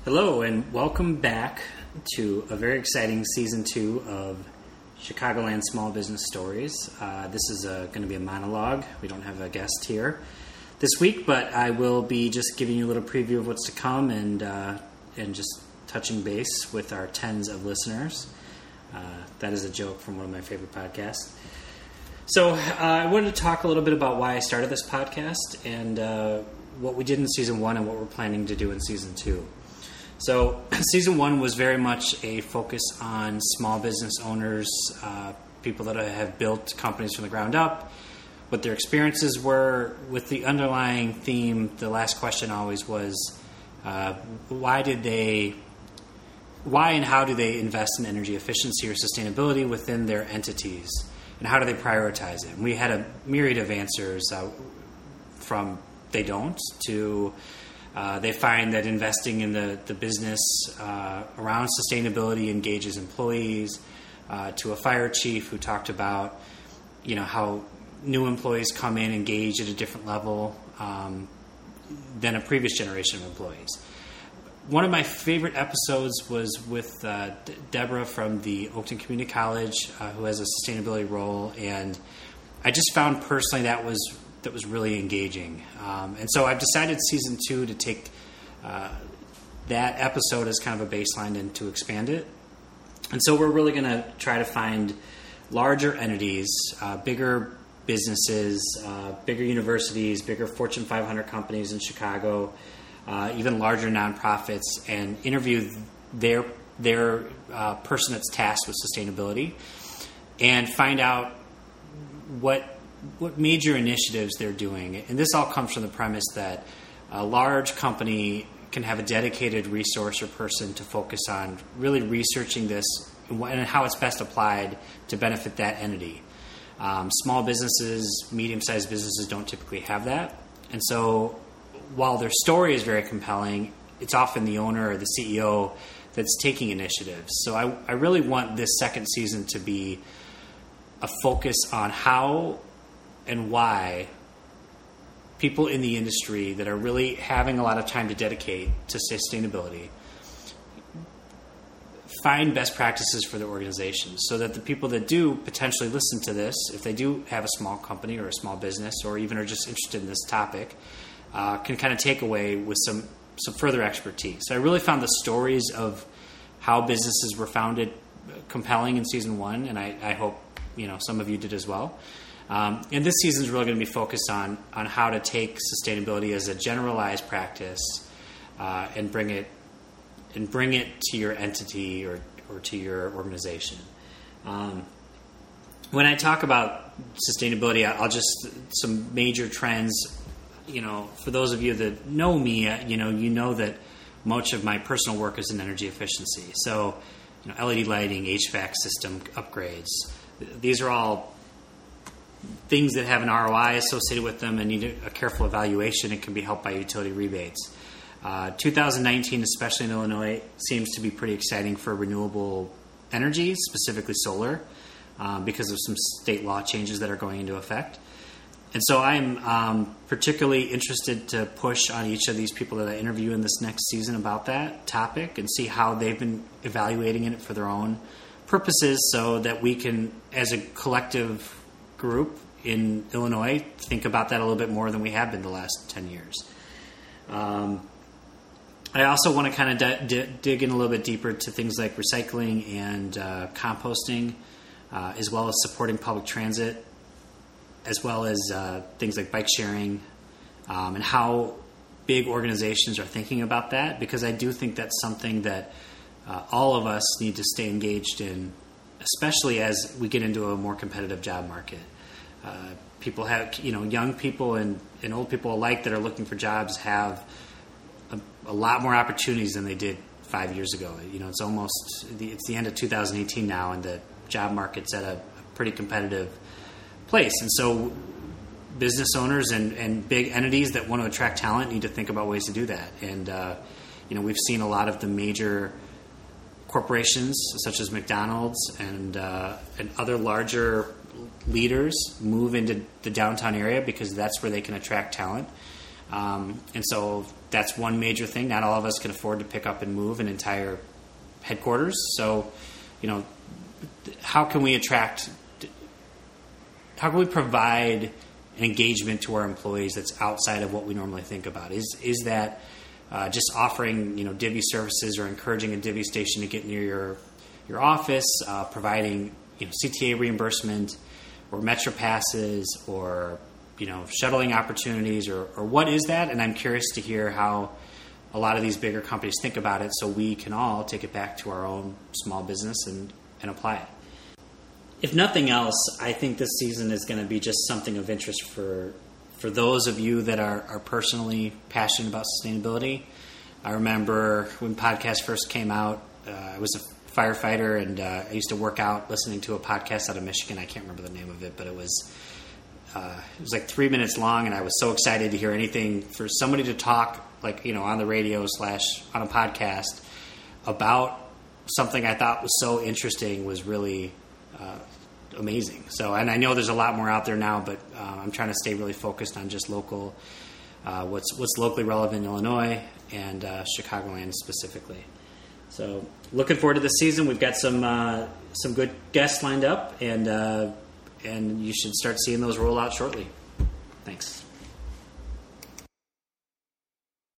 Hello and welcome back to a very exciting season 2 of Chicagoland Small Business Stories. This is going to be a monologue. We don't have a guest here this week, but I will be just giving you a little preview of what's to come and just touching base with our tens of listeners. That is a joke from one of my favorite podcasts. So I wanted to talk a little bit about why I started this podcast and what we did in season 1 and what we're planning to do in season 2. So season 1 was very much a focus on small business owners, people that have built companies from the ground up, what their experiences were, with the underlying theme. The last question always was, why and how do they invest in energy efficiency or sustainability within their entities, and how do they prioritize it? And we had a myriad of answers from they don't to they find that investing in the business around sustainability engages employees, to a fire chief who talked about how new employees come in engaged at a different level than a previous generation of employees. One of my favorite episodes was with Deborah from the Oakton Community College, who has a sustainability role, and I just found personally that was really engaging. And so I've decided season 2 to take that episode as kind of a baseline and to expand it. And so we're really going to try to find larger entities, bigger businesses, bigger universities, bigger Fortune 500 companies in Chicago, even larger nonprofits, and interview their person that's tasked with sustainability and find out what major initiatives they're doing. And this all comes from the premise that a large company can have a dedicated resource or person to focus on really researching this and how it's best applied to benefit that entity. Small businesses, medium-sized businesses don't typically have that. And so while their story is very compelling, it's often the owner or the CEO that's taking initiatives. So I really want this second season to be a focus on how and why people in the industry that are really having a lot of time to dedicate to sustainability find best practices for their organizations, so that the people that do potentially listen to this, if they do have a small company or a small business or even are just interested in this topic, can kind of take away with some further expertise. So I really found the stories of how businesses were founded compelling in season 1, and I hope some of you did as well. And this season is really going to be focused on how to take sustainability as a generalized practice and bring it to your entity or to your organization. When I talk about sustainability, I'll just some major trends. For those of you that know me, you know that much of my personal work is in energy efficiency. So, LED lighting, HVAC system upgrades. These are all things that have an ROI associated with them and need a careful evaluation and can be helped by utility rebates. 2019, especially in Illinois, seems to be pretty exciting for renewable energy, specifically solar, because of some state law changes that are going into effect. And so I'm particularly interested to push on each of these people that I interview in this next season about that topic and see how they've been evaluating it for their own purposes, so that we can, as a collective group in Illinois, think about that a little bit more than we have been the last 10 years. I also want to kind of dig in a little bit deeper to things like recycling and composting, as well as supporting public transit, as well as things like bike sharing, and how big organizations are thinking about that, because I do think that's something that all of us need to stay engaged in, especially as we get into a more competitive job market. People have, young people and old people alike that are looking for jobs have a lot more opportunities than they did 5 years ago. It's the end of 2018 now, and the job market's at a pretty competitive place. And so business owners and big entities that want to attract talent need to think about ways to do that. And, we've seen a lot of the major corporations such as McDonald's and other larger leaders move into the downtown area because that's where they can attract talent. And so that's one major thing. Not all of us can afford to pick up and move an entire headquarters. So, how can we provide an engagement to our employees that's outside of what we normally think about? Is that just offering Divvy services or encouraging a Divvy station to get near your office, providing CTA reimbursement or Metro passes or shuttling opportunities, or what is that? And I'm curious to hear how a lot of these bigger companies think about it, so we can all take it back to our own small business and apply it. If nothing else, I think this season is going to be just something of interest for those of you that are personally passionate about sustainability. I remember when podcasts first came out, I was a firefighter, and I used to work out listening to a podcast out of Michigan. I can't remember the name of it, but it was like 3 minutes long, and I was so excited to hear anything for somebody to talk, on the radio / on a podcast about something I thought was so interesting was really amazing. So, and I know there's a lot more out there now, but I'm trying to stay really focused on just local, what's locally relevant in Illinois and Chicagoland specifically. So, looking forward to the season. We've got some good guests lined up, and you should start seeing those roll out shortly. Thanks.